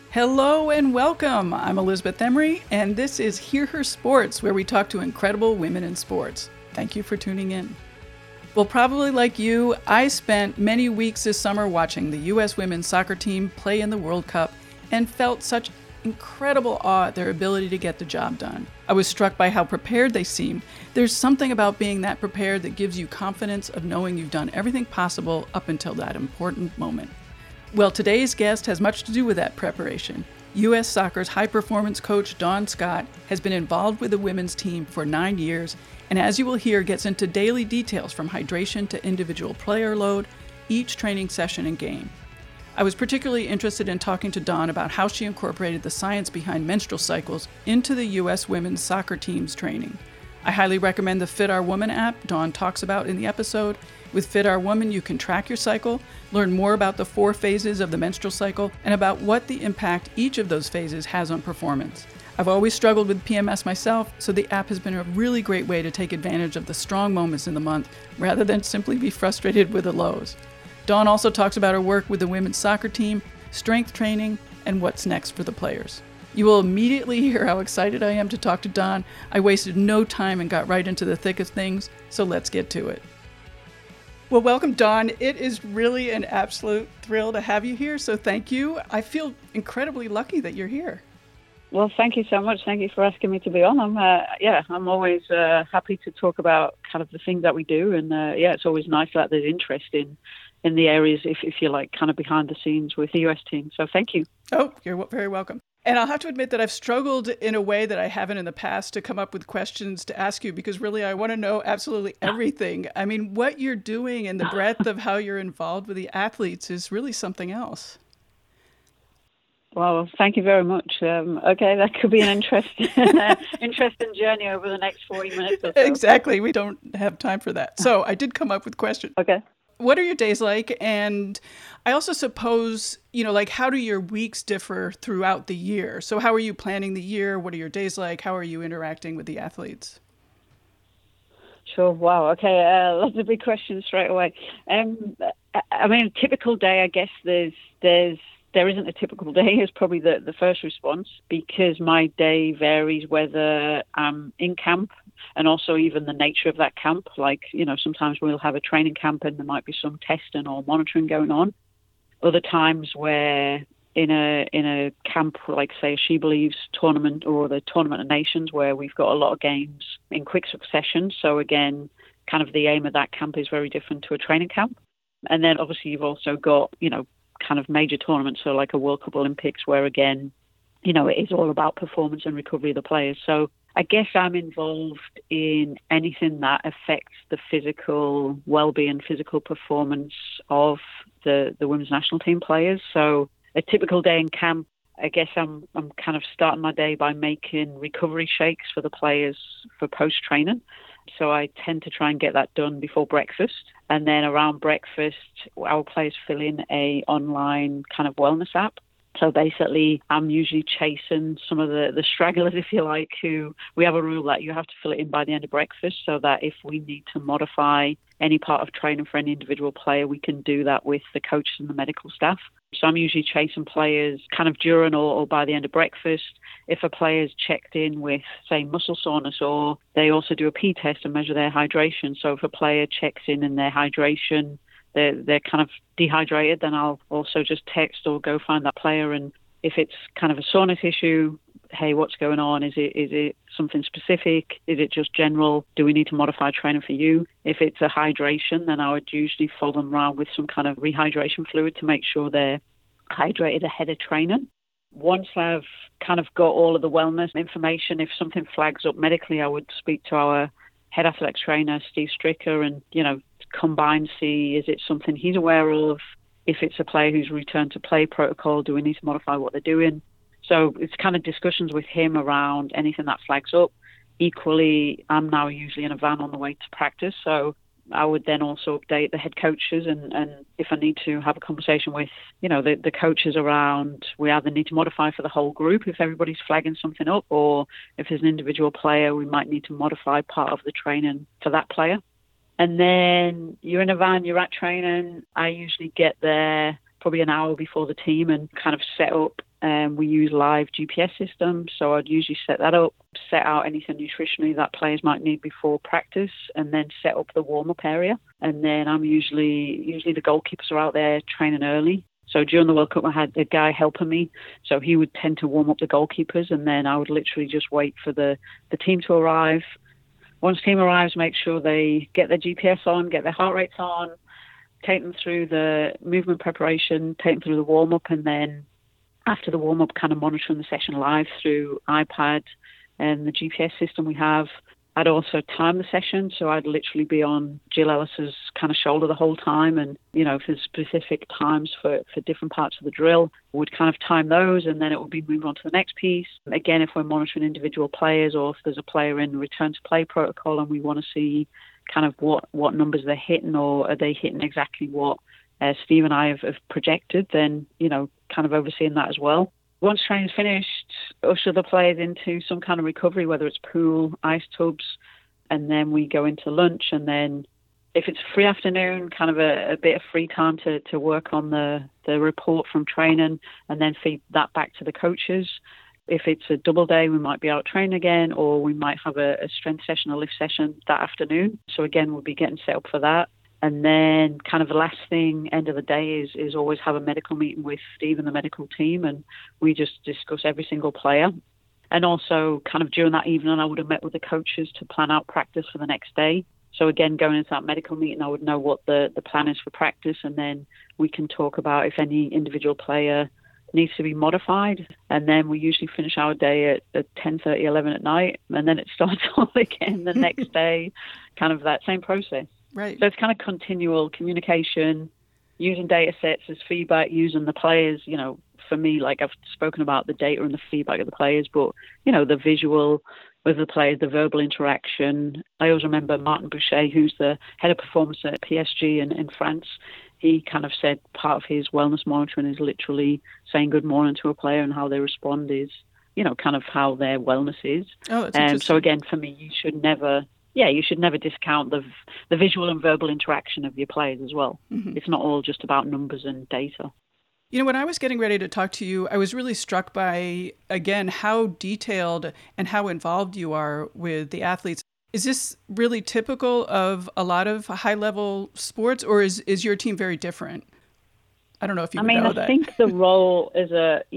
Hello and welcome. I'm Elizabeth Emery, and this is Hear Her Sports, where we talk to incredible women in sports. Thank you for tuning in. Well, probably like you, I spent many weeks this summer watching the U.S. women's soccer team play in the World Cup and felt such incredible awe at their ability to get the job done. I was struck by how prepared they seemed. There's something about being that prepared that gives you confidence of knowing you've done everything possible up until that important moment. Well, today's guest has much to do with that preparation. U.S. Soccer's high-performance coach Dawn Scott has been involved with the women's team for 9 years, and as you will hear, gets into daily details from hydration to individual player load, each training session and game. I was particularly interested in talking to Dawn about how she incorporated the science behind menstrual cycles into the U.S. women's soccer team's training. I highly recommend the Fit Our Woman app Dawn talks about in the episode. With Fit Our Woman, you can track your cycle, learn more about the 4 phases of the menstrual cycle, and about what the impact each of those phases has on performance. I've always struggled with PMS myself, so the app has been a really great way to take advantage of the strong moments in the month, rather than simply be frustrated with the lows. Dawn also talks about her work with the women's soccer team, strength training, and what's next for the players. You will immediately hear how excited I am to talk to Dawn. I wasted no time and got right into the thick of things, so let's get to it. Well, welcome, Dawn. It is really an absolute thrill to have you here, so thank you. I feel incredibly lucky that you're here. Well, thank you so much. Thank you for asking me to be on. I'm always happy to talk about kind of the things that we do, and it's always nice that there's interest in the areas, if you like, kind of behind the scenes with the US team. So thank you. Oh, you're very welcome. And I'll have to admit that I've struggled in a way that I haven't in the past to come up with questions to ask you, because really I want to know absolutely everything. I mean, what you're doing and the breadth of how you're involved with the athletes is really something else. Well, thank you very much. Okay, that could be an interesting journey over the next 40 minutes or so. Exactly. We don't have time for that. So I did come up with questions. Okay. What are your days like? And I also suppose, how do your weeks differ throughout the year? So how are you planning the year? What are your days like? How are you interacting with the athletes? Sure. Wow. Okay. Lots of big questions straight away. I mean, a typical day, I guess there isn't a typical day is probably the first response, because my day varies whether I'm in camp and also even the nature of that camp. Like, sometimes we'll have a training camp and there might be some testing or monitoring going on. Other times where in a camp, like say a She Believes tournament or the Tournament of Nations, where we've got a lot of games in quick succession. So again, kind of the aim of that camp is very different to a training camp. And then obviously you've also got, kind of major tournaments, so like a World Cup Olympics, where again, it is all about performance and recovery of the players. So I guess I'm involved in anything that affects the physical well-being, physical performance of the women's national team players. So a typical day in camp, I guess I'm kind of starting my day by making recovery shakes for the players for post-training. So I tend to try and get that done before breakfast. And then around breakfast, our players fill in a online kind of wellness app. So basically, I'm usually chasing some of the stragglers, if you like, who we have a rule that you have to fill it in by the end of breakfast, so that if we need to modify any part of training for any individual player, we can do that with the coaches and the medical staff. So I'm usually chasing players kind of during or by the end of breakfast. If a player's checked in with, say, muscle soreness, or they also do a P test and measure their hydration. So if a player checks in their hydration, they're kind of dehydrated, then I'll also just text or go find that player. And if it's kind of a soreness issue, hey, what's going on? Is it something specific? Is it just general? Do we need to modify training for you? If it's a hydration, then I would usually follow them around with some kind of rehydration fluid to make sure they're hydrated ahead of training. Once I've kind of got all of the wellness information, if something flags up medically, I would speak to our head athletics trainer, Steve Stricker, and, combine, see, is it something he's aware of? If it's a player who's returned to play protocol, do we need to modify what they're doing? So it's kind of discussions with him around anything that flags up. Equally, I'm now usually in a van on the way to practice, so I would then also update the head coaches, and if I need to have a conversation with, the coaches around, we either need to modify for the whole group if everybody's flagging something up, or if there's an individual player, we might need to modify part of the training for that player. And then you're in a van, you're at training. I usually get there probably an hour before the team and kind of set up We use live GPS systems, so I'd usually set that up, set out anything nutritionally that players might need before practice, and then set up the warm-up area. And then I'm usually the goalkeepers are out there training early. So during the World Cup, I had a guy helping me, so he would tend to warm up the goalkeepers, and then I would literally just wait for the team to arrive. Once the team arrives, make sure they get their GPS on, get their heart rates on, take them through the movement preparation, take them through the warm-up, and then after the warm-up, kind of monitoring the session live through iPad and the GPS system we have. I'd also time the session, so I'd literally be on Jill Ellis's kind of shoulder the whole time, and, you know, if there's specific times for different parts of the drill, we'd kind of time those, and then it would be move on to the next piece. Again, if we're monitoring individual players, or if there's a player in return to play protocol and we want to see kind of what numbers they're hitting, or are they hitting exactly what Steve and I have projected, then, you know, kind of overseeing that as well. Once training's finished, usher the players into some kind of recovery, whether it's pool, ice tubs, and then we go into lunch. And then if it's a free afternoon, kind of a bit of free time to work on the report from training, and then feed that back to the coaches. If it's a double day, we might be out training again, or we might have a strength session, a lift session that afternoon. So again, we'll be getting set up for that. And then kind of the last thing, end of the day, is always have a medical meeting with Steve and the medical team, and we just discuss every single player. And also kind of during that evening, I would have met with the coaches to plan out practice for the next day. So again, going into that medical meeting, I would know what the plan is for practice, and then we can talk about if any individual player needs to be modified. And then we usually finish our day at 10:30, 11 at night, and then it starts all again the next day, kind of that same process. Right. So it's kind of continual communication, using data sets as feedback, using the players, you know, for me, like I've spoken about the data and the feedback of the players, but, you know, the visual with the players, the verbal interaction. I always remember Martin Boucher, who's the head of performance at PSG in France. He kind of said part of his wellness monitoring is literally saying good morning to a player, and how they respond is, you know, kind of how their wellness is. Oh, that's interesting. So again, for me, you should never discount the visual and verbal interaction of your players as well. Mm-hmm. It's not all just about numbers and data. You know, when I was getting ready to talk to you, I was really struck by, again, how detailed and how involved you are with the athletes. Is this really typical of a lot of high-level sports, or is your team very different? I don't know if you know that. I think the role is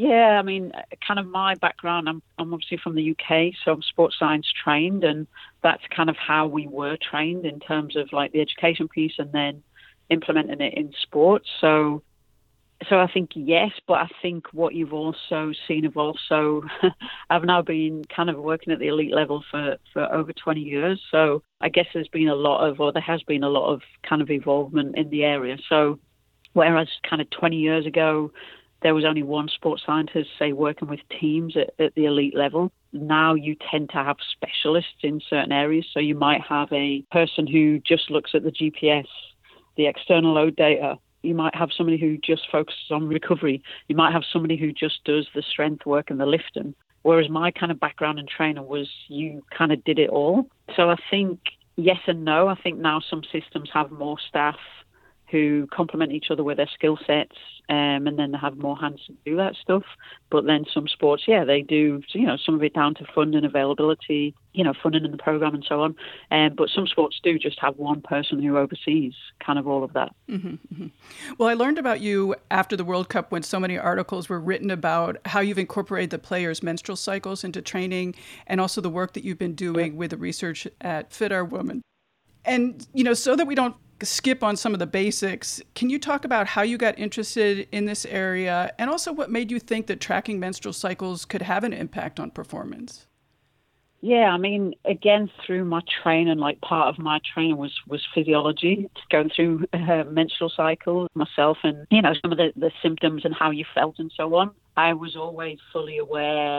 kind of my background, I'm obviously from the UK, so I'm sports science trained, and that's kind of how we were trained in terms of like the education piece and then implementing it in sports. So I think yes, but I think what you've also seen evolve. So I've now been kind of working at the elite level for over 20 years. So I guess there has been a lot of kind of involvement in the area. So whereas kind of 20 years ago, there was only one sports scientist, say, working with teams at the elite level. Now you tend to have specialists in certain areas. So you might have a person who just looks at the GPS, the external load data. You might have somebody who just focuses on recovery. You might have somebody who just does the strength work and the lifting. Whereas my kind of background in training was you kind of did it all. So I think yes and no. I think now some systems have more staff who complement each other with their skill sets, and then they have more hands to do that stuff. But then some sports, they do, some of it down to funding availability, funding in the program and so on. But some sports do just have one person who oversees kind of all of that. Mm-hmm, mm-hmm. Well, I learned about you after the World Cup when so many articles were written about how you've incorporated the players' menstrual cycles into training, and also the work that you've been doing with the research at Fit Our Woman. And, so that we don't skip on some of the basics, can you talk about how you got interested in this area, and also what made you think that tracking menstrual cycles could have an impact on performance? Yeah, again, through my training, like part of my training was physiology, going through menstrual cycles myself, and, some of the symptoms and how you felt and so on. I was always fully aware,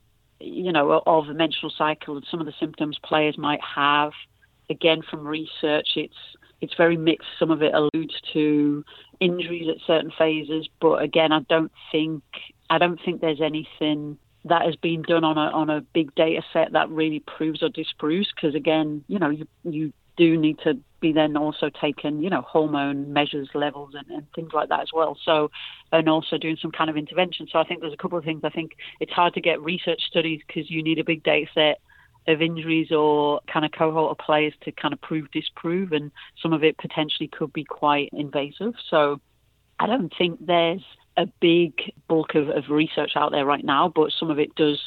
of the menstrual cycle and some of the symptoms players might have. Again, from research, it's very mixed. Some of it alludes to injuries at certain phases, but again, I don't think there's anything that has been done on a big data set that really proves or disproves. Because again, you do need to be then also taken, hormone measures levels and things like that as well. So, and also doing some kind of intervention. So I think there's a couple of things. I think it's hard to get research studies because you need a big data set of injuries or kind of cohort of players to kind of disprove, and some of it potentially could be quite invasive. So I don't think there's a big bulk of research out there right now, but some of it does,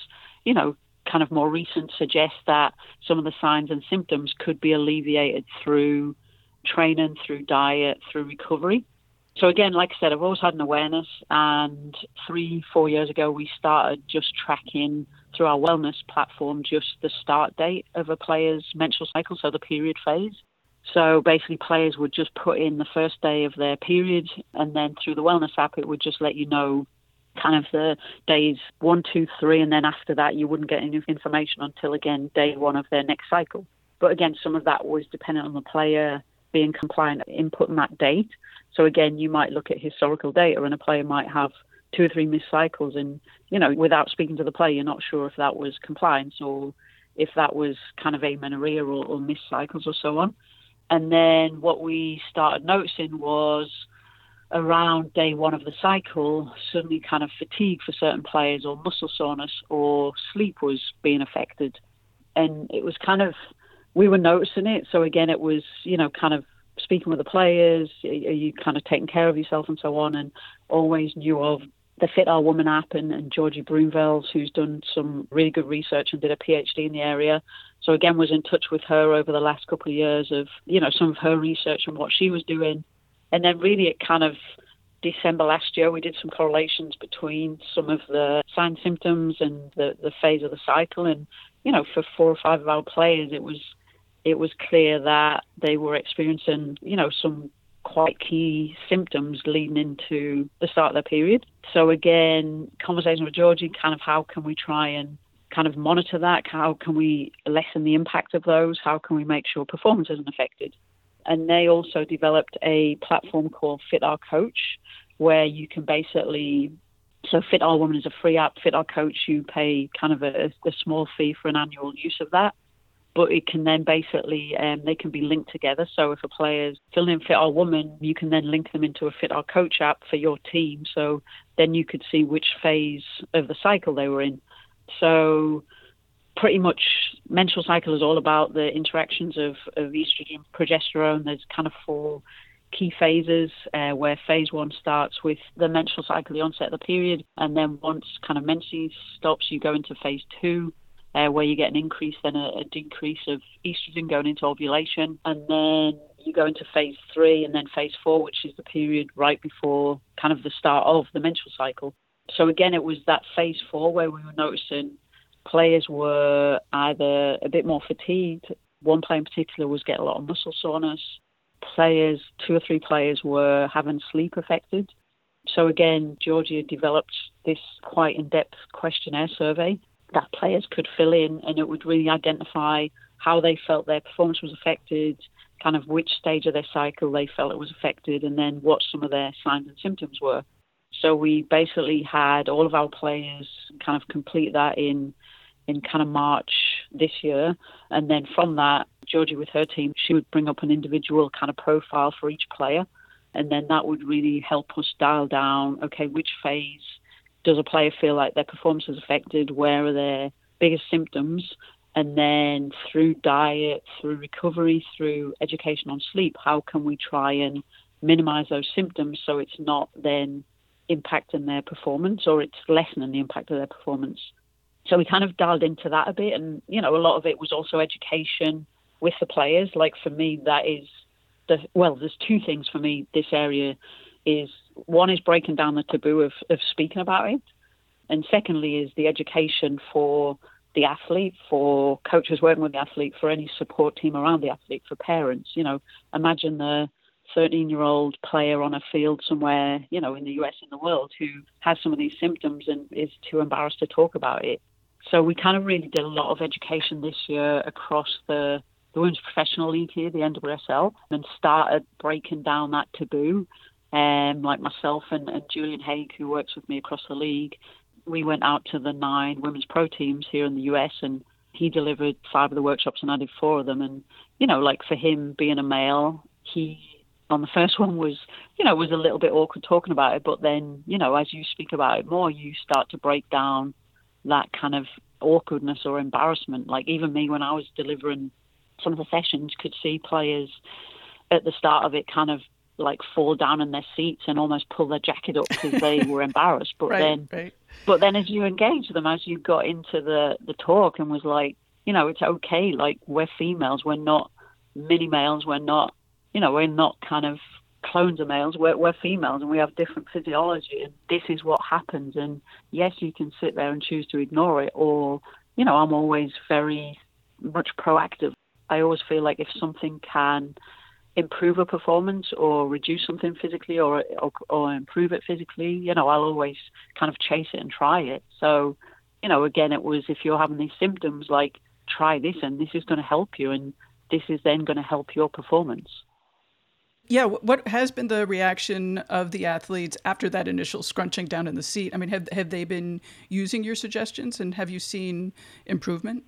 kind of more recent suggest that some of the signs and symptoms could be alleviated through training, through diet, through recovery. So again, like I said, I've always had an awareness, and 3-4 years ago, we started just tracking through our wellness platform just the start date of a player's menstrual cycle, so the period phase. So basically players would just put in the first day of their period, and then through the wellness app, it would just let you know kind of the days 1, 2, 3, and then after that you wouldn't get any information until, again, day 1 of their next cycle. But again, some of that was dependent on the player being compliant, inputting that date. So again, you might look at historical data and a player might have 2 or 3 missed cycles, and, without speaking to the player, you're not sure if that was compliance or if that was kind of amenorrhea or missed cycles or so on. And then what we started noticing was around day 1 of the cycle, suddenly kind of fatigue for certain players or muscle soreness or sleep was being affected. And it was kind of, we were noticing it. So again, it was, kind of speaking with the players, are you kind of taking care of yourself and so on, and always knew of the Fit Our Woman app and Georgie Broomvels, who's done some really good research and did a PhD in the area. So again, was in touch with her over the last couple of years of, some of her research and what she was doing. And then really it kind of December last year, we did some correlations between some of the sign symptoms and the phase of the cycle. And, for 4 or 5 of our players, it was clear that they were experiencing, some quite key symptoms leading into the start of their period. So again, conversation with Georgie, kind of how can we try and kind of monitor that? How can we lessen the impact of those? How can we make sure performance isn't affected? And they also developed a platform called Fit Our Coach, where you can basically, so Fit Our Woman is a free app. Fit Our Coach, you pay kind of a small fee for an annual use of that. But it can then basically, they can be linked together. So if a player's filling in Fit Our Woman, you can then link them into a Fit Our Coach app for your team. So then you could see which phase of the cycle they were in. So pretty much menstrual cycle is all about the interactions of estrogen, progesterone. There's kind of 4 key phases where phase 1 starts with the menstrual cycle, the onset of the period. And then once kind of menses stops, you go into phase 2. Where you get an increase, then a decrease of estrogen going into ovulation. And then you go into phase 3 and then phase 4, which is the period right before kind of the start of the menstrual cycle. So again, it was that phase 4 where we were noticing players were either a bit more fatigued. One player in particular was getting a lot of muscle soreness. 2 or 3 players were having sleep affected. So again, Georgia developed this quite in-depth questionnaire survey that players could fill in, and it would really identify how they felt their performance was affected, kind of which stage of their cycle they felt it was affected, and then what some of their signs and symptoms were. So we basically had all of our players kind of complete that in kind of March this year. And then from that, Georgie with her team, she would bring up an individual kind of profile for each player. And then that would really help us dial down, okay, which phase does a player feel like their performance is affected? Where are their biggest symptoms? And then through diet, through recovery, through education on sleep, how can we try and minimize those symptoms so it's not then impacting their performance, or it's lessening the impact of their performance? So we kind of dialed into that a bit. And, a lot of it was also education with the players. Like for me, that is there's 2 things for me. This area is, one is breaking down the taboo of speaking about it. And secondly is the education for the athlete, for coaches working with the athlete, for any support team around the athlete, for parents. Imagine the 13-year-old player on a field somewhere, in the US, in the world, who has some of these symptoms and is too embarrassed to talk about it. So we kind of really did a lot of education this year across the Women's Professional League here, the NWSL, and started breaking down that taboo. Like myself and Julian Haig, who works with me across the league, we went out to the 9 women's pro teams here in the US and, he delivered 5 of the workshops and I did 4 of them. And, you know, like for him being a male, he on the first one was, you know, was a little bit awkward talking about it. But then, you know, as you speak about it more, you start to break down that kind of awkwardness or embarrassment. Like even me, when I was delivering some of the sessions, could see players at the start of it kind of like fall down in their seats and almost pull their jacket up because they were embarrassed. But but then as you engage them, as you got into the talk and was like, you know, it's okay. Like we're females, we're not mini males, we're not, you know, we're not kind of clones of males. We're females and we have different physiology, and this is what happens. And yes, you can sit there and choose to ignore it, or, you know, I'm always very much proactive. I always feel like if something can improve a performance or reduce something physically or improve it physically, you know, I'll always kind of chase it and try it. So, you know, again, it was, if you're having these symptoms, like try this and this is going to help you, and this is then going to help your performance. Yeah, what has been the reaction of the athletes after that initial scrunching down in the seat? I mean, have they been using your suggestions, and have you seen improvement?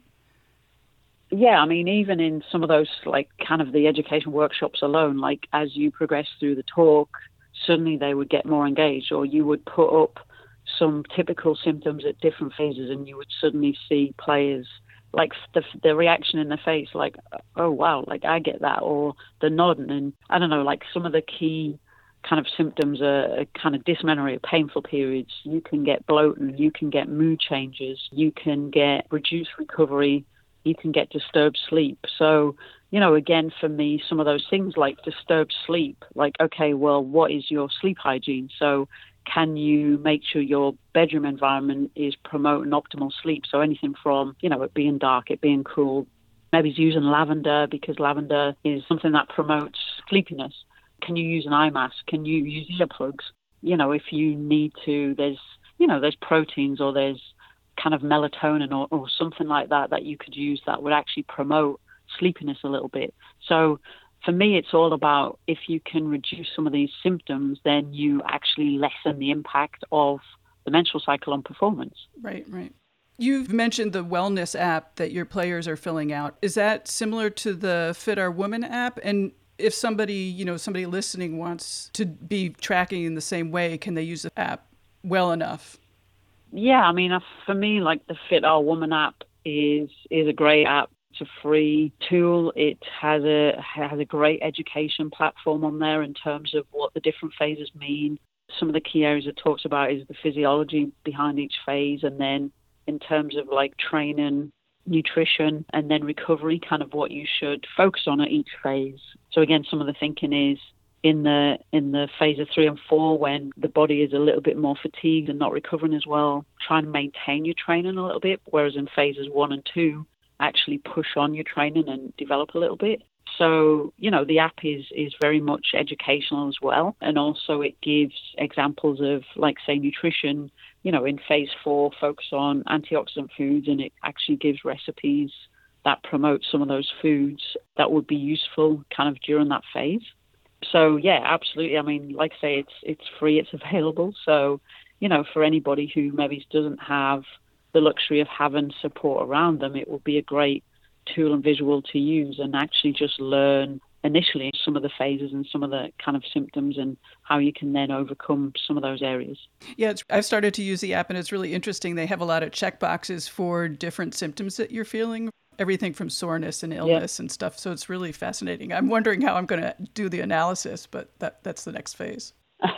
Yeah, I mean, even in some of those, like, kind of the education workshops alone, like, as you progress through the talk, suddenly they would get more engaged, or you would put up some typical symptoms at different phases, and you would suddenly see players, like, the reaction in their face, like, oh, wow, like, I get that, or the nodding, and I don't know, like, some of the key kind of symptoms are kind of dysmenorrhea, painful periods. You can get bloating, you can get mood changes, you can get reduced recovery, you can get disturbed sleep. So, you know, again, for me, some of those things like disturbed sleep, like, okay, well, what is your sleep hygiene? So can you make sure your bedroom environment is promoting optimal sleep? So anything from, you know, it being dark, it being cool, maybe it's using lavender because lavender is something that promotes sleepiness. Can you use an eye mask? Can you use earplugs? You know, if you need to, there's proteins or there's kind of melatonin or something like that you could use that would actually promote sleepiness a little bit. So for me, it's all about, if you can reduce some of these symptoms, then you actually lessen the impact of the menstrual cycle on performance. Right. You've mentioned the wellness app that your players are filling out. Is that similar to the Fit Our Woman app? And if somebody listening wants to be tracking in the same way, can they use the app well enough? Yeah, I mean, for me, like the Fit Our Woman app is a great app. It's a free tool. It has a great education platform on there in terms of what the different phases mean. Some of the key areas it talks about is the physiology behind each phase, and then in terms of like training, nutrition, and then recovery, kind of what you should focus on at each phase. So again, some of the thinking is in the phase of 3 and 4, when the body is a little bit more fatigued and not recovering as well, try and maintain your training a little bit, whereas in phases 1 and 2, actually push on your training and develop a little bit. So, you know, the app is very much educational as well. And also it gives examples of, like, say, nutrition. You know, in phase 4, focus on antioxidant foods, and it actually gives recipes that promote some of those foods that would be useful kind of during that phase. So, yeah, absolutely. I mean, like I say, it's free, it's available. So, you know, for anybody who maybe doesn't have the luxury of having support around them, it will be a great tool and visual to use and actually just learn initially some of the phases and some of the kind of symptoms and how you can then overcome some of those areas. Yeah, I've started to use the app, and it's really interesting. They have a lot of check boxes for different symptoms that you're feeling. Everything from soreness and illness and stuff. So it's really fascinating. I'm wondering how I'm going to do the analysis, but that's the next phase.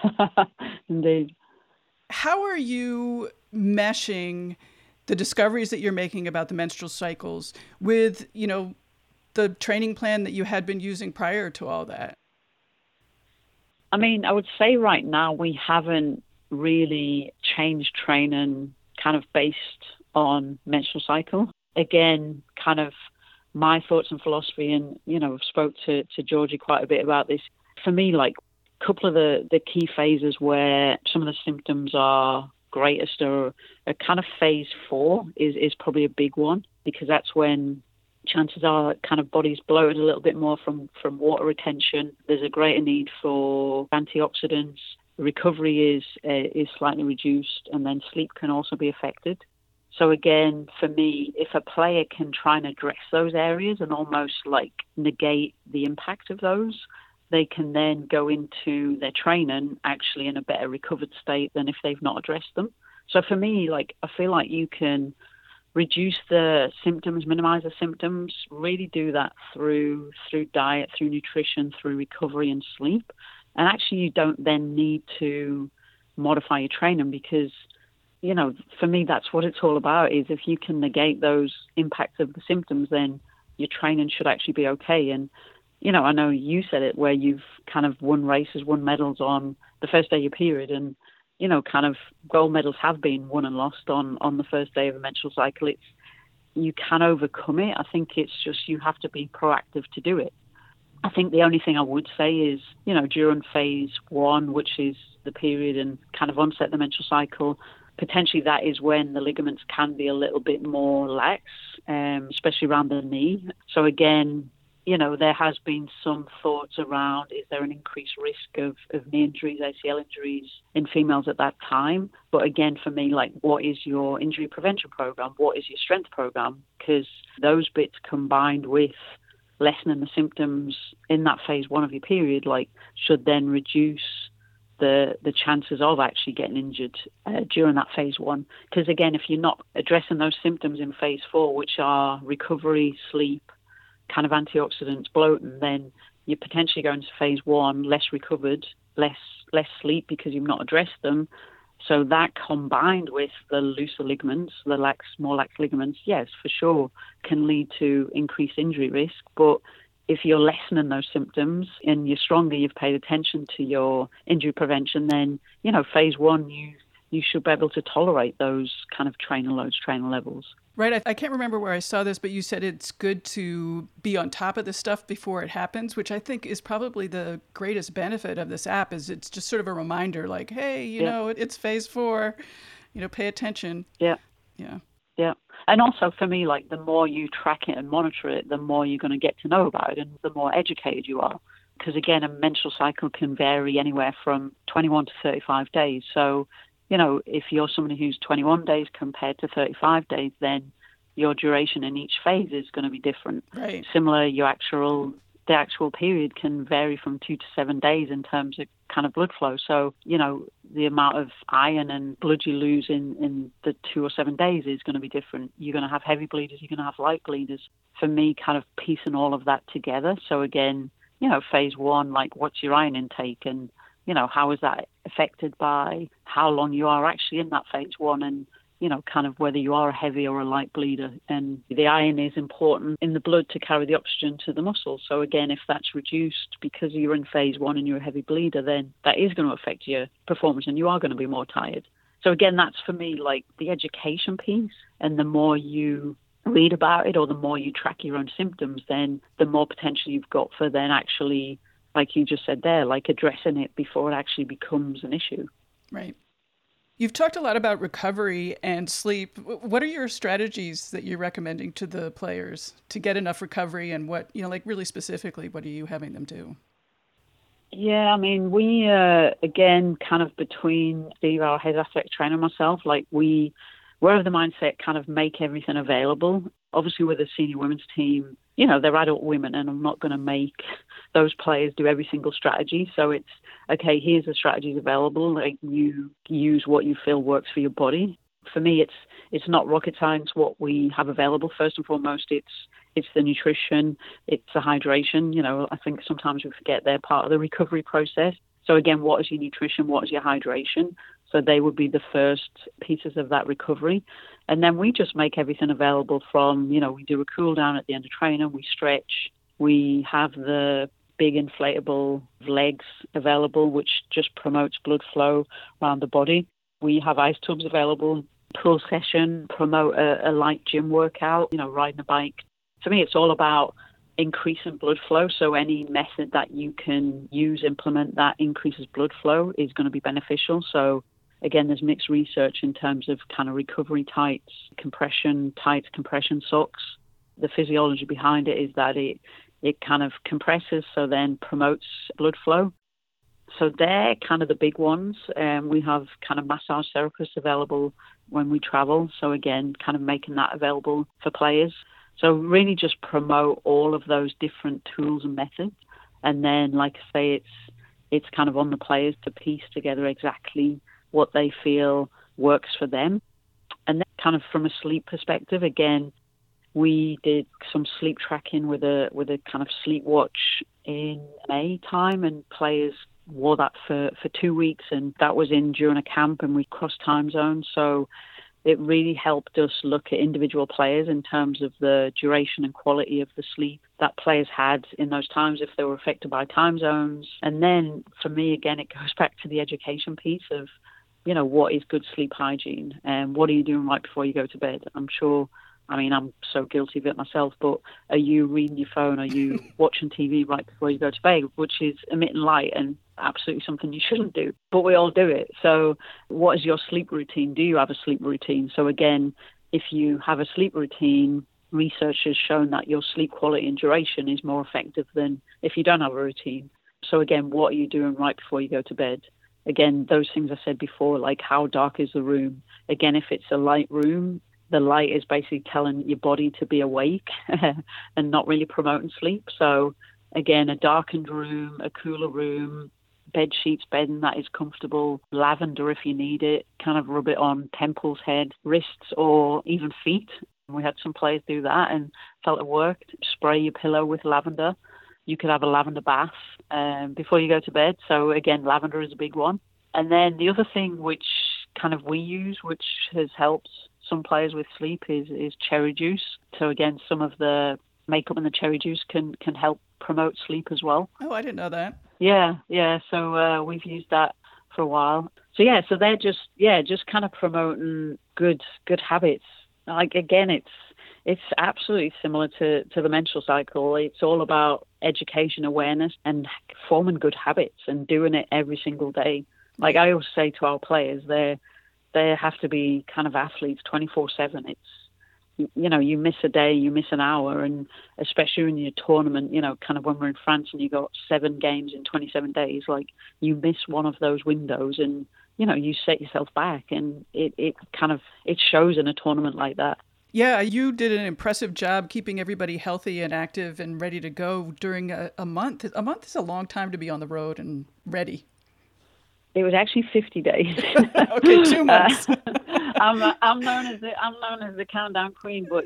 Indeed. How are you meshing the discoveries that you're making about the menstrual cycles with, you know, the training plan that you had been using prior to all that? I mean, I would say right now we haven't really changed training kind of based on menstrual cycle. Again, kind of my thoughts and philosophy, and, you know, I've spoke to Georgie quite a bit about this. For me, like, a couple of the key phases where some of the symptoms are greatest are kind of phase 4 is probably a big one, because that's when chances are kind of body's bloated a little bit more from water retention. There's a greater need for antioxidants. Recovery is slightly reduced, and then sleep can also be affected. So again, for me, if a player can try and address those areas and almost like negate the impact of those, they can then go into their training actually in a better recovered state than if they've not addressed them. So for me, like, I feel like you can reduce the symptoms, minimize the symptoms, really do that through diet, through nutrition, through recovery and sleep. And actually you don't then need to modify your training because, you know, for me, that's what it's all about, is if you can negate those impacts of the symptoms, then your training should actually be okay. And, you know, I know you said it where you've kind of won races, won medals on the first day of your period, and, you know, kind of gold medals have been won and lost on the first day of a menstrual cycle. It's, you can overcome it. I think it's just you have to be proactive to do it. I think the only thing I would say is, you know, during phase 1, which is the period and kind of onset of the menstrual cycle, potentially that is when the ligaments can be a little bit more lax, especially around the knee. So again, you know, there has been some thoughts around, is there an increased risk of knee injuries, ACL injuries in females at that time? But again, for me, like, what is your injury prevention program? What is your strength program? Because those bits combined with lessening the symptoms in that phase 1 of your period, like, should then reduce the chances of actually getting injured during that phase 1. Because again, if you're not addressing those symptoms in phase 4, which are recovery, sleep, kind of antioxidants, bloating, then you're potentially going to phase 1 less recovered, less sleep because you've not addressed them. So that combined with the looser ligaments, the more lax ligaments, yes, for sure, can lead to increased injury risk. But if you're lessening those symptoms and you're stronger, you've paid attention to your injury prevention, then, you know, phase 1, you should be able to tolerate those kind of trainer loads, trainer levels. Right. I can't remember where I saw this, but you said it's good to be on top of this stuff before it happens, which I think is probably the greatest benefit of this app. Is it's just sort of a reminder, like, hey, you know, it's phase 4, you know, pay attention. Yeah. Yeah. Yeah. And also for me, like, the more you track it and monitor it, the more you're going to get to know about it and the more educated you are. Because again, a menstrual cycle can vary anywhere from 21 to 35 days. So, you know, if you're somebody who's 21 days compared to 35 days, then your duration in each phase is going to be different. Right. Similar, the actual period can vary from 2 to 7 days in terms of kind of blood flow. So, you know, the amount of iron and blood you lose in the 2 or 7 days is going to be different. You're going to have heavy bleeders, you're going to have light bleeders. For me, kind of piecing all of that together. So again, you know, phase 1, like, what's your iron intake, and, you know, how is that affected by how long you are actually in that phase 1, and, you know, kind of whether you are a heavy or a light bleeder. And the iron is important in the blood to carry the oxygen to the muscles. So again, if that's reduced because you're in phase 1 and you're a heavy bleeder, then that is going to affect your performance and you are going to be more tired. So again, that's for me like the education piece. And the more you read about it or the more you track your own symptoms, then the more potential you've got for then actually, like you just said there, like addressing it before it actually becomes an issue. Right. You've talked a lot about recovery and sleep. What are your strategies that you're recommending to the players to get enough recovery, and what, you know, like really specifically, what are you having them do? Yeah, I mean, we, again, kind of between Steve, our head athletic trainer, and myself, like we're of the mindset kind of make everything available. Obviously, with the senior women's team, you know, they're adult women, and I'm not going to make those players do every single strategy. So it's, okay, here's the strategies available. Like, you use what you feel works for your body. For me, it's not rocket science what we have available. First and foremost, it's the nutrition, it's the hydration. You know, I think sometimes we forget they're part of the recovery process. So again, what is your nutrition? What is your hydration? So they would be the first pieces of that recovery. And then we just make everything available from, you know, we do a cool down at the end of training, we stretch, we have the big inflatable legs available, which just promotes blood flow around the body. We have ice tubs available, pool session, promote a light gym workout, you know, riding a bike. For me, it's all about increasing blood flow. So any method that you can use, implement that increases blood flow is going to be beneficial. So again, there's mixed research in terms of kind of recovery tights, compression tights, compression socks. The physiology behind it is that it kind of compresses, so then promotes blood flow. So they're kind of the big ones. We have kind of massage therapists available when we travel. So again, kind of making that available for players. So really just promote all of those different tools and methods. And then, like I say, it's kind of on the players to piece together exactly what they feel works for them. And then kind of from a sleep perspective, again, we did some sleep tracking with a kind of sleep watch in May time, and players wore that for 2 weeks, and that was during a camp, and we crossed time zones. So it really helped us look at individual players in terms of the duration and quality of the sleep that players had in those times, if they were affected by time zones. And then for me, again, it goes back to the education piece of, what is good sleep hygiene and what are you doing right before you go to bed? I'm so guilty of it myself, but are you reading your phone? Are you watching TV right before you go to bed, which is emitting light and absolutely something you shouldn't do, but we all do it. So what is your sleep routine? Do you have a sleep routine? So again, if you have a sleep routine, research has shown that your sleep quality and duration is more effective than if you don't have a routine. So again, what are you doing right before you go to bed? Again, those things I said before, like how dark is the room? Again, if it's a light room, the light is basically telling your body to be awake and not really promoting sleep. So again, a darkened room, a cooler room, bed sheets, bedding that is comfortable, lavender if you need it, kind of rub it on temples, head, wrists, or even feet. We had some players do that and felt it worked. Spray your pillow with lavender. You could have a lavender bath before you go to bed. So again, lavender is a big one. And then the other thing which kind of we use, which has helped some players with sleep, is cherry juice. So again, some of the makeup in the cherry juice can help promote sleep as well. Oh, I didn't know that. Yeah. So we've used that for a while. So so they're just kind of promoting good habits. Like again, it's absolutely similar to the menstrual cycle. It's all about education, awareness, and forming good habits and doing it every single day. Like I always say to our players, they have to be kind of athletes 24/7. It's, you miss a day, you miss an hour, and especially in your tournament, kind of when we're in France and you got 7 games in 27 days, like you miss one of those windows and, you set yourself back, and it shows in a tournament like that. Yeah, you did an impressive job keeping everybody healthy and active and ready to go during a month. A month is a long time to be on the road and ready. It was actually 50 days. Okay, 2 months. I'm known as the countdown queen, but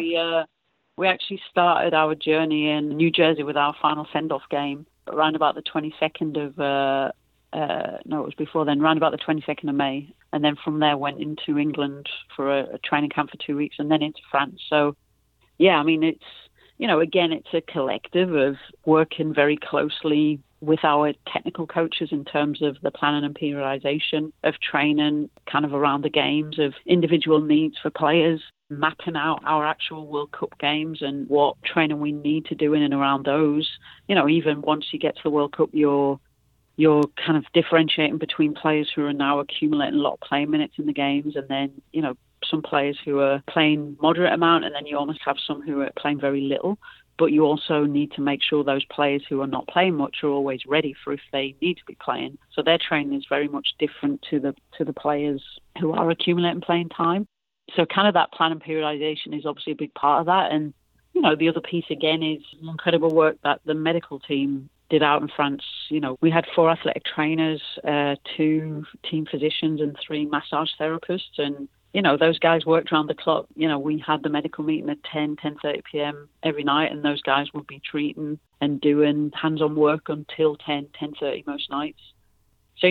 we actually started our journey in New Jersey with our final send-off game around about the 22nd of it was before then, around about the 22nd of May, and then from there went into England for a training camp for 2 weeks, and then into France. So it's again, it's a collective of working very closely with our technical coaches in terms of the planning and periodization of training kind of around the games, of individual needs for players, mapping out our actual World Cup games and what training we need to do in and around those. Even once you get to the World Cup, you're kind of differentiating between players who are now accumulating a lot of playing minutes in the games, and then, some players who are playing moderate amount, and then you almost have some who are playing very little. But you also need to make sure those players who are not playing much are always ready for if they need to be playing. So their training is very much different to the players who are accumulating playing time. So kind of that plan and periodization is obviously a big part of that. And, the other piece again is incredible work that the medical team did out in France. We had 4 athletic trainers, 2 team physicians and 3 massage therapists. And, those guys worked around the clock. We had the medical meeting at 10:30 p.m. every night, and those guys would be treating and doing hands-on work until 10:30 most nights. So,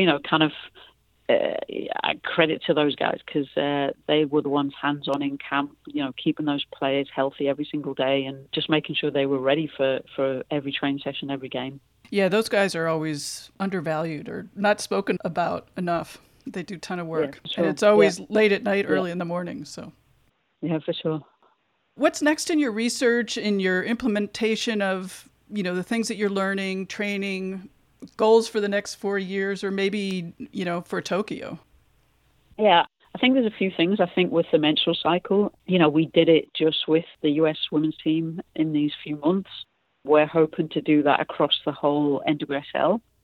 I credit to those guys because they were the ones hands-on in camp, keeping those players healthy every single day and just making sure they were ready for every training session, every game. Yeah, those guys are always undervalued or not spoken about enough. They do a ton of work. Yeah, sure. And it's always late at night, early in the morning. So, yeah, for sure. What's next in your research, in your implementation of, the things that you're learning, training, goals for the next 4 years, or maybe, for Tokyo? Yeah, I think there's a few things. I think with the menstrual cycle, we did it just with the US women's team in these few months. We're hoping to do that across the whole NWSL.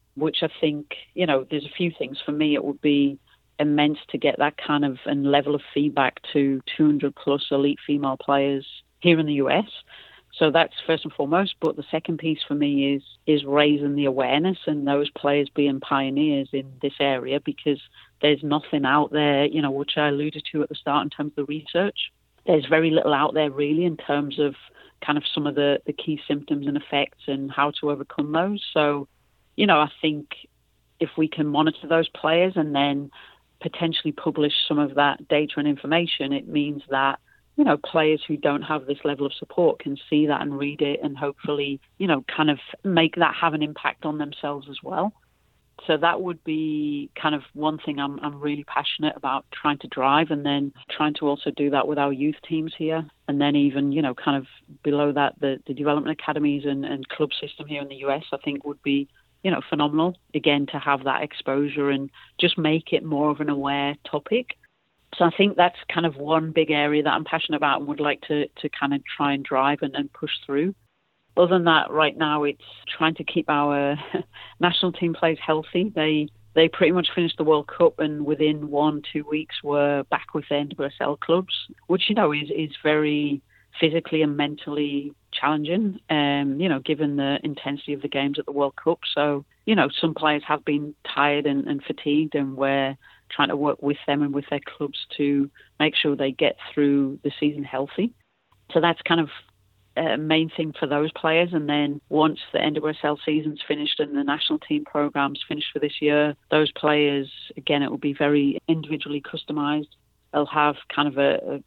which I think, there's a few things. For me, it would be immense to get that kind of and level of feedback to 200 plus elite female players here in the US. So that's first and foremost. But the second piece for me is raising the awareness and those players being pioneers in this area, because there's nothing out there, which I alluded to at the start in terms of the research. There's very little out there really in terms of kind of some of the key symptoms and effects and how to overcome those. So, I think if we can monitor those players and then potentially publish some of that data and information, it means that, players who don't have this level of support can see that and read it and hopefully, kind of make that have an impact on themselves as well. So that would be kind of one thing I'm really passionate about trying to drive, and then trying to also do that with our youth teams here. And then even, kind of below that, the development academies and club system here in the US, I think would be, phenomenal, again, to have that exposure and just make it more of an aware topic. So I think that's kind of one big area that I'm passionate about and would like to kind of try and drive and push through. Other than that, right now, it's trying to keep our national team players healthy. They pretty much finished the World Cup and within 1-2 weeks were back with their NWSL clubs, which, is very physically and mentally challenging, given the intensity of the games at the World Cup. So, some players have been tired and fatigued, and we're trying to work with them and with their clubs to make sure they get through the season healthy. So that's kind of main thing for those players. And then once the NWSL season's finished and the national team program's finished for this year, those players, again, it will be very individually customized. They'll have kind of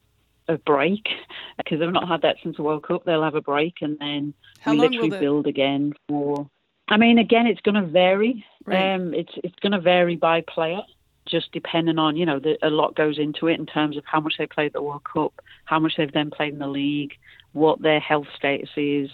a break, because they've not had that since the World Cup. They'll have a break, and then we literally build again for... I mean, again, it's going to vary. Right. It's going to vary by player, just depending on, a lot goes into it in terms of how much they played the World Cup, how much they've then played in the league, what their health status is,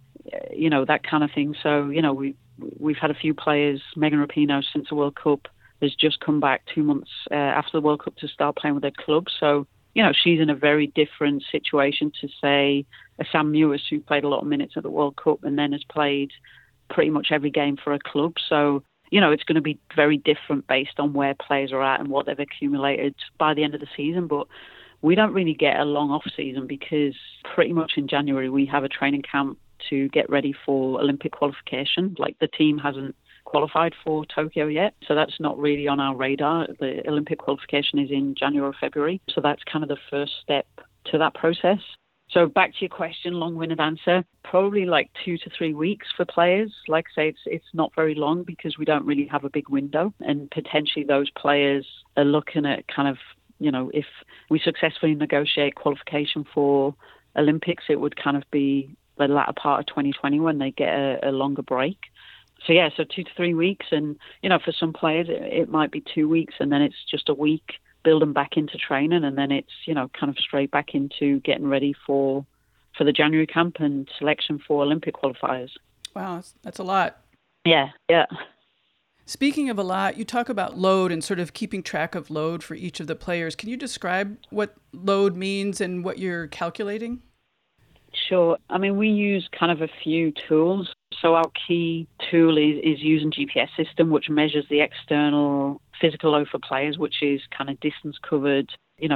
that kind of thing. So, we've had a few players. Megan Rapinoe, since the World Cup, has just come back 2 months after the World Cup to start playing with their club. So, she's in a very different situation to, say, a Sam Mewis, who played a lot of minutes at the World Cup and then has played pretty much every game for a club. So, it's going to be very different based on where players are at and what they've accumulated by the end of the season. But we don't really get a long off season, because pretty much in January we have a training camp to get ready for Olympic qualification. Like, the team hasn't qualified for Tokyo yet, so that's not really on our radar. The Olympic qualification is in January or February, so that's kind of the first step to that process. So back to your question, long-winded answer, probably like 2 to 3 weeks for players. Like I say, it's not very long, because we don't really have a big window, and potentially those players are looking at kind of, if we successfully negotiate qualification for Olympics, it would kind of be the latter part of 2020 when they get a longer break. So 2 to 3 weeks. And, for some players, it might be 2 weeks, and then it's just a week, build them back into training, and then it's, kind of straight back into getting ready for the January camp and selection for Olympic qualifiers. Wow, that's a lot. Yeah. Speaking of a lot, you talk about load and sort of keeping track of load for each of the players. Can you describe what load means and what you're calculating? Sure. I mean, we use kind of a few tools. So our key tool is using GPS system, which measures the external physical load for players, which is kind of distance covered.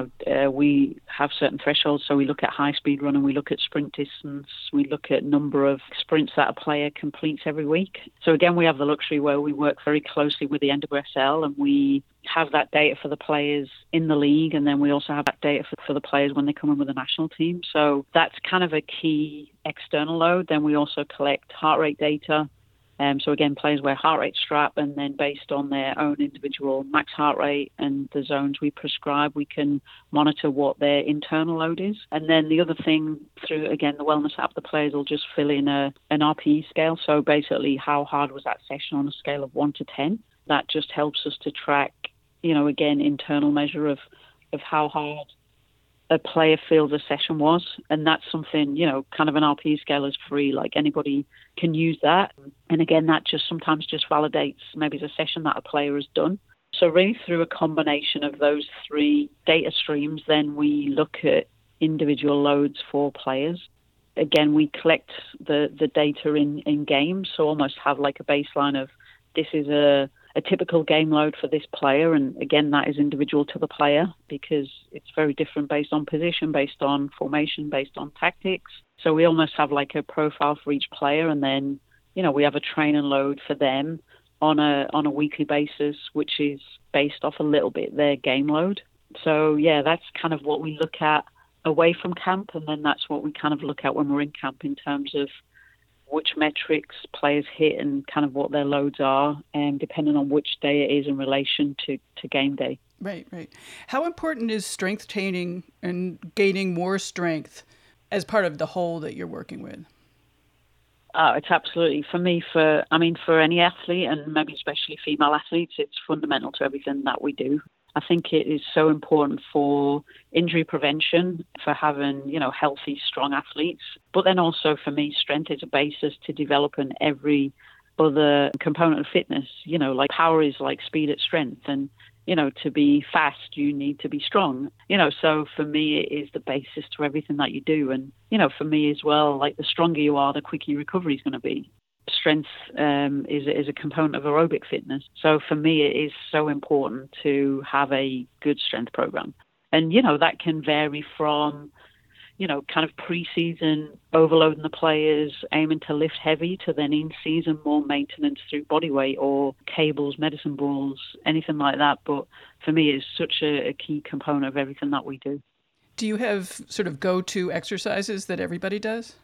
We have certain thresholds. So we look at high speed run and we look at sprint distance. We look at number of sprints that a player completes every week. So again, we have the luxury where we work very closely with the NWSL, and we have that data for the players in the league. And then we also have that data for the players when they come in with the national team. So that's kind of a key external load. Then we also collect heart rate data. So again, players wear heart rate strap, and then based on their own individual max heart rate and the zones we prescribe, we can monitor what their internal load is. And then the other thing, through, again, the wellness app, the players will just fill in an RPE scale. So basically, how hard was that session on a scale of 1 to 10? That just helps us to track, again, internal measure of how hard a player feels a session was. And that's something, kind of an RPE scale is free, like anybody can use that. And again, that just sometimes just validates maybe it's a session that a player has done. So really through a combination of those 3 data streams, then we look at individual loads for players. Again, we collect the data in games, so almost have like a baseline of this is a typical game load for this player. And again, that is individual to the player because it's very different based on position, based on formation, based on tactics. So we almost have like a profile for each player. And then, we have a train and load for them on a weekly basis, which is based off a little bit their game load. So yeah, that's kind of what we look at away from camp. And then that's what we kind of look at when we're in camp in terms of which metrics players hit and kind of what their loads are, and depending on which day it is in relation to game day. Right. How important is strength training and gaining more strength as part of the whole that you're working with? It's absolutely, for me, for any athlete, and maybe especially female athletes, it's fundamental to everything that we do. I think it is so important for injury prevention, for having, healthy, strong athletes. But then also for me, strength is a basis to developing every other component of fitness. Like power is like speed at strength. And, to be fast, you need to be strong. So for me, it is the basis to everything that you do. And, for me as well, like the stronger you are, the quicker your recovery is going to be. Strength is a component of aerobic fitness. So for me, it is so important to have a good strength program. And, that can vary from, kind of pre-season overloading the players, aiming to lift heavy, to then in season more maintenance through body weight or cables, medicine balls, anything like that. But for me, it's such a key component of everything that we do. Do you have sort of go-to exercises that everybody does?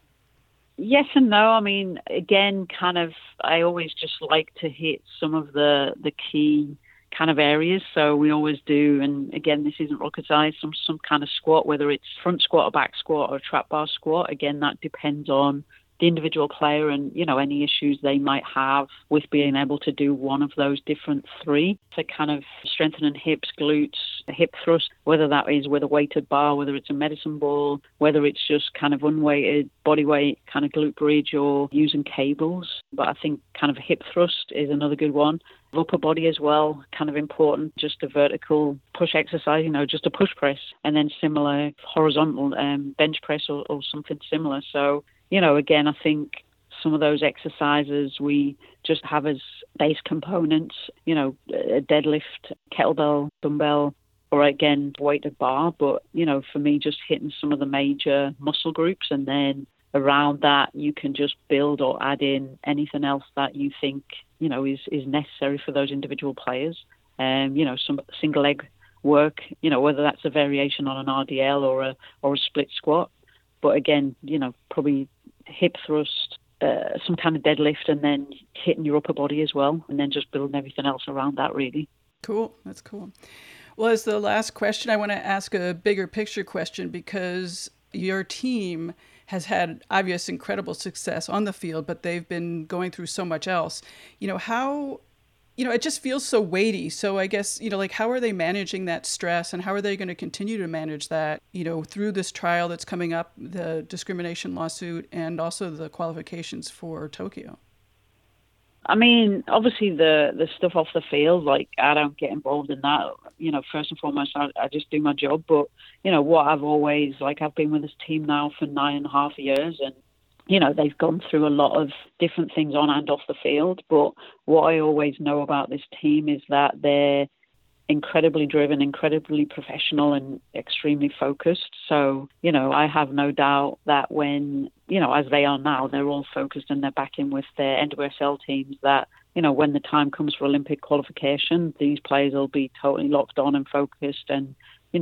Yes and no. I mean, again, kind of, I always just like to hit some of the key kind of areas. So we always do, and again, this isn't rocket science, some kind of squat, whether it's front squat or back squat or a trap bar squat. Again, that depends on the individual player and, any issues they might have with being able to do one of those different three. So kind of strengthening hips, glutes, hip thrust, whether that is with a weighted bar, whether it's a medicine ball, whether it's just kind of unweighted body weight, kind of glute bridge or using cables. But I think kind of hip thrust is another good one. Upper body as well, kind of important, just a vertical push exercise, just a push press, and then similar horizontal bench press or something similar. So, again, I think some of those exercises we just have as base components, a deadlift, kettlebell, dumbbell, or again, weighted bar. But, for me, just hitting some of the major muscle groups, and then around that, you can just build or add in anything else that you think, is necessary for those individual players. Some single leg work, whether that's a variation on an RDL or a split squat. But again, probably hip thrust, some kind of deadlift, and then hitting your upper body as well, and then just building everything else around that, really. Cool. That's cool. Well, as the last question, I want to ask a bigger picture question, because your team has had obvious incredible success on the field, but they've been going through so much else. How, it just feels so weighty. So I guess, how are they managing that stress, and how are they going to continue to manage that, through this trial that's coming up, the discrimination lawsuit, and also the qualifications for Tokyo? I mean, obviously the stuff off the field, like I don't get involved in that. First and foremost, I just do my job. But, what I've always, I've been with this team now for 9.5 years, and, they've gone through a lot of different things on and off the field. But what I always know about this team is that they're incredibly driven, incredibly professional, and extremely focused. So, I have no doubt that when, as they are now, they're all focused and they're backing with their NWSL teams, that, when the time comes for Olympic qualification, these players will be totally locked on and focused. And,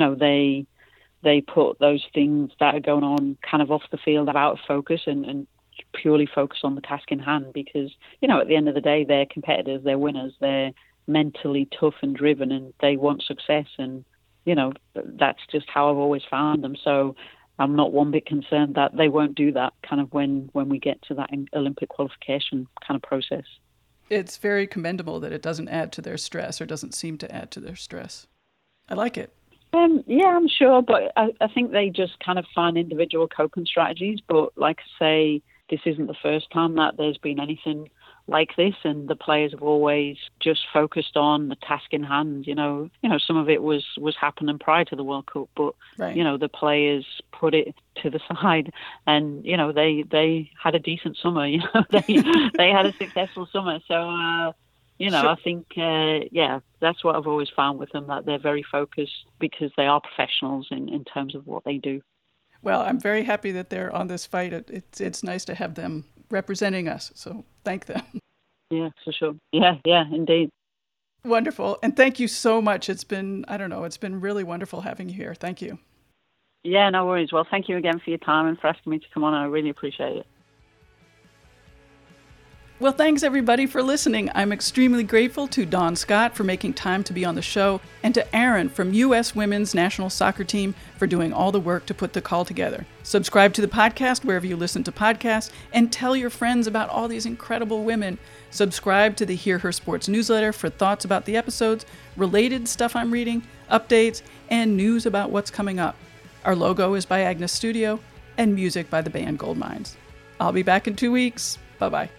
they put those things that are going on kind of off the field out of focus and purely focus on the task in hand, because, at the end of the day, they're competitors, they're winners, they're mentally tough and driven, and they want success. And, that's just how I've always found them. So I'm not one bit concerned that they won't do that kind of when we get to that Olympic qualification kind of process. It's very commendable that it doesn't add to their stress, or doesn't seem to add to their stress. I like it. Yeah, I'm sure, but I think they just kind of find individual coping strategies. But like I say, this isn't the first time that there's been anything like this, and the players have always just focused on the task in hand. Some of it was happening prior to the World Cup, but right. The players put it to the side, and they had a decent summer. They had a successful summer. So Sure. I think, that's what I've always found with them, that they're very focused because they are professionals in terms of what they do. Well, I'm very happy that they're on this fight. It's nice to have them representing us. So thank them. Yeah, for sure. Yeah, indeed. Wonderful. And thank you so much. It's been, I don't know, it's been really wonderful having you here. Thank you. Yeah, no worries. Well, thank you again for your time and for asking me to come on. I really appreciate it. Well, thanks everybody for listening. I'm extremely grateful to Dawn Scott for making time to be on the show, and to Aaron from U.S. Women's National Soccer Team for doing all the work to put the call together. Subscribe to the podcast wherever you listen to podcasts, and tell your friends about all these incredible women. Subscribe to the Hear Her Sports newsletter for thoughts about the episodes, related stuff I'm reading, updates, and news about what's coming up. Our logo is by Agnes Studio, and music by the band Gold Mines. I'll be back in 2 weeks. Bye-bye.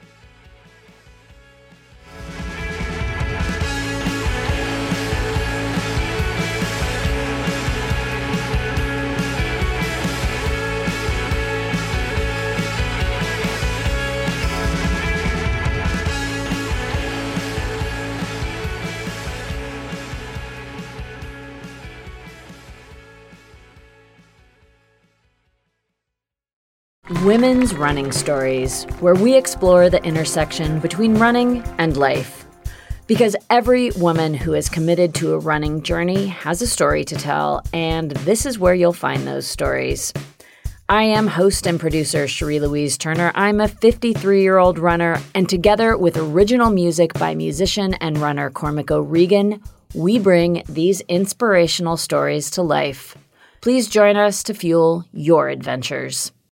Women's Running Stories, where we explore the intersection between running and life. Because every woman who is committed to a running journey has a story to tell, and this is where you'll find those stories. I am host and producer Cherie Louise Turner. I'm a 53-year-old runner, and together with original music by musician and runner Cormac O'Regan, we bring these inspirational stories to life. Please join us to fuel your adventures.